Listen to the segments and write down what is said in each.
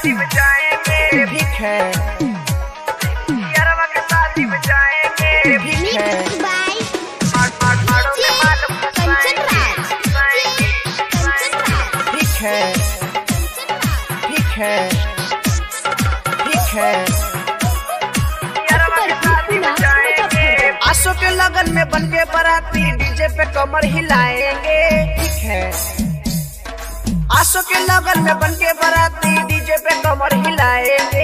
शादी में जाएंगे, ठीक है। यारवा के शादी में जाएंगे, ठीक है। ठीक है, ठीक है, ठीक है। यारवा के शादी में जाएंगे। आशो के लगन में बन के बाराती डीजे पे कमर हिलाएंगे, ठीक है। आशो के लगन में बन के बाराती डीजे पे कमर हिलाएंगे।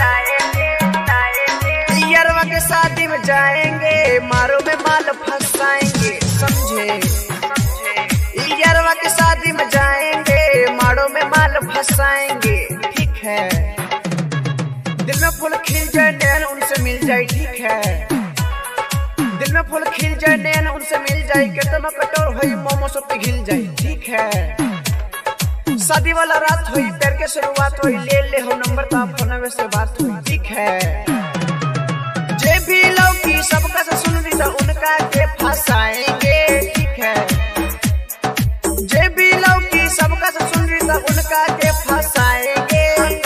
यारवा के शादी में जाएंगे, मारो में माल फंसाएंगे, समझे। यारवा के शादी में जाएंगे, मारो में माल फंसाएंगे, ठीक है। दिल में फूल खिल जाए नैन उनसे मिल जाए, ठीक है। दिल में फूल खिल जाए नैन उनसे मिल जाए, कितना कटोर हुई मोमो सब पिघल जाए, ठीक है। शादी वाला रात हुई, पैर के शुरुआत हुई, ले हो नंबर तो फोन से बात हुई, ठीक है। जे भी लौकी सबका से सुन रही था उनका के फंसाएंगे, ठीक है। जे भी लौकी सबका से सुन रही था उनका के फंसाएंगे।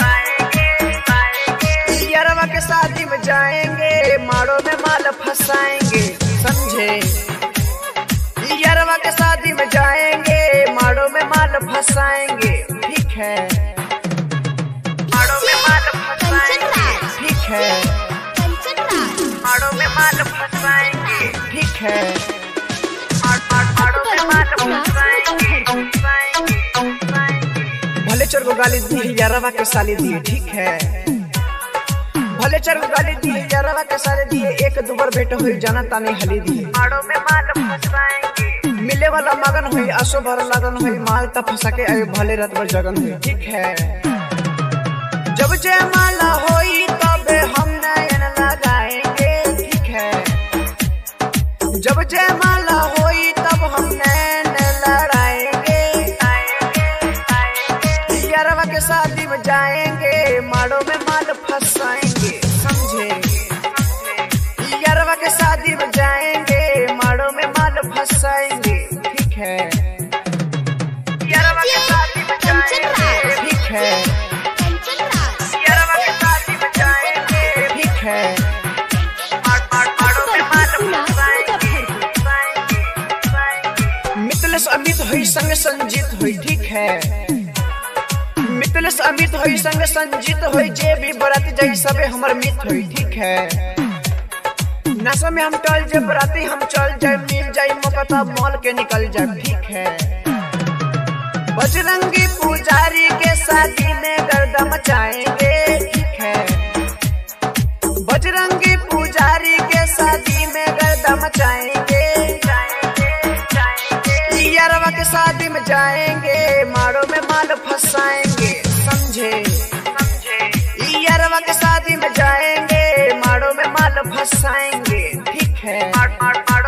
यारवा के शादी में जाएंगे, मारो में माल फंसाएंगे, समझे। यारवा के शादी में जाएंगे, मारो में माल फंसाएंगे, ठीक है। मारो में माल फंसाएंगे, ठीक है। मारो में माल फंसाएंगे, ठीक है। मारो में माल फंसाएंगे। भले चोर को गाली दी यारवा के साली दिए, ठीक है। भले चोर को गाली दी यारवा के साली दिए, एक दुबर बेटा हुई जाना तानी हली दिए। मारो में माल फंसाएंगे। मिले वाला मगन हुई, आसो भर लगन हुई, माल तब फंसा के आए भले रात भर जगन हुई, ठीक है। जब जयमाला होई तब हम नयन लगाएंगे, ठीक है। जब जयमाला होई तब हम नैन लड़ाएंगे। यारवा के शादी में जाएंगे, मारो में माल फंसाएंगे, समझे। यारवा के शादी में जाएंगे, मारो में माल फंसाएंगे, ठीक है। यारवा के शादी में जाएंगे, ठीक है। यारवा के शादी में जाएंगे, ठीक है। मितलेश अमित हुई संग संजीत हुई, ठीक है। मितलेश अमित हुई संग संजीत हुई, जे भी बराती जाई सबे हमर मित हुई, ठीक है। नशा में हम टल जाए बराती हम चल जाए, मिल जाए मौका तब मॉल के निकल जाए, ठीक है। बजरंगी पुजारी के शादी में गर्दा मचाएंगे, ठीक है। बजरंगी पुजारी के शादी में गर्दा मचाएंगे। यारवा के शादी में जाएंगे, मारो में माल फंसाएंगे, समझे। यारवा के शादी में जाएंगे, मारो में माल फंसाएंगे, ठीक है।